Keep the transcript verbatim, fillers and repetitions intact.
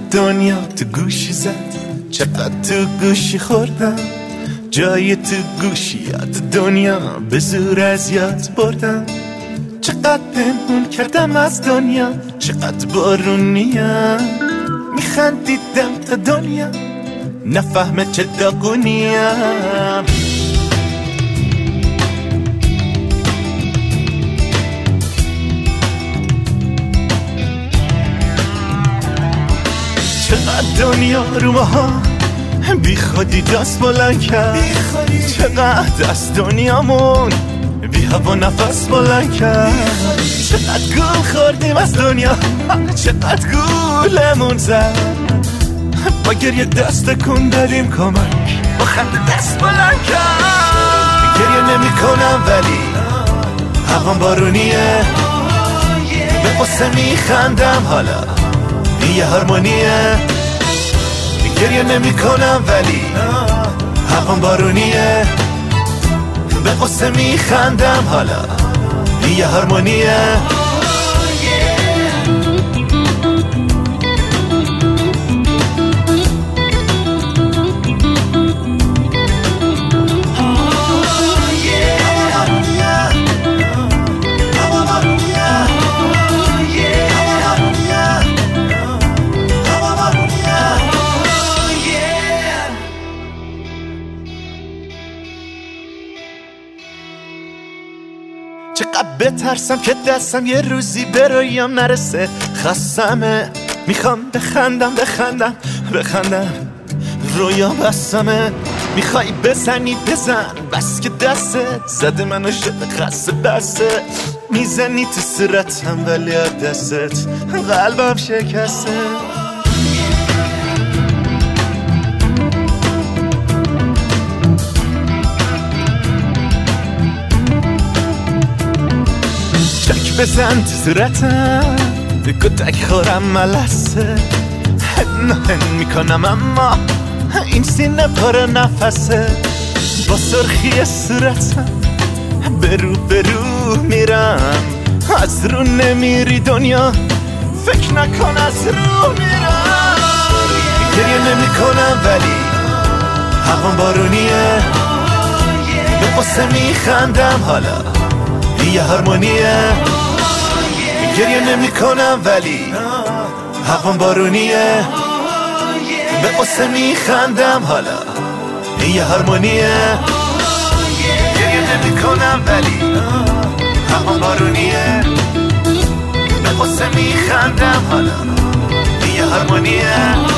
دنیا تو گوشی زد، چقدر تو گوشی خوردم، جای تو گوشیات دنیا به زور از یاد بردم. چقدر پنهون کردم از دنیا، چقدر بارونیم، میخندیدم تا دنیا نفهمه چه داغونیم. چقدر دنیا رو ماها بی خودی دست بلند کرد، چقدر از دنیامون بی هوا نفس بلند کرد. چقدر گول خوردیم از دنیا، چقدر گولمون زد، با گریه دست کن دادیم کمک، با خنده دست بلند کرد. گریه نمی کنم ولی هوام بارونیه، به قصه می خندم حالا یه هارمونیه. گریه نمی کنم ولی هوام بارونیه، به قصه می خندم حالا یه هارمونیه. چقدر بترسم که دستم یه روزی به رویام نرسه، خستمه میخوام بخندم بخندم بخندم، رویا بستمه. میخوای بزنی بزن، بس که دستت زده منو شده خسته بسته، میزنی تو صورتم ولی از دستت قلبم شکسته. بزن تو صورتم کتک خورم ملسه، هن هن میکنم اما این سینه پر نفسه. با سرخی صورتم برو برو میرم، از رو نمیری دنیا فکر نکن از رو میرم. گریه نمی کنم ولی هوام بارونیه، به قصه میخندم حالا یه هارمونیه. گریه نمی کنم ولی هوام بارونیه، به قصه می خندم حالا یه هارمونیه. گریه نمی کنم ولی هوام بارونیه، به قصه می خندم حالا یه هارمونیه.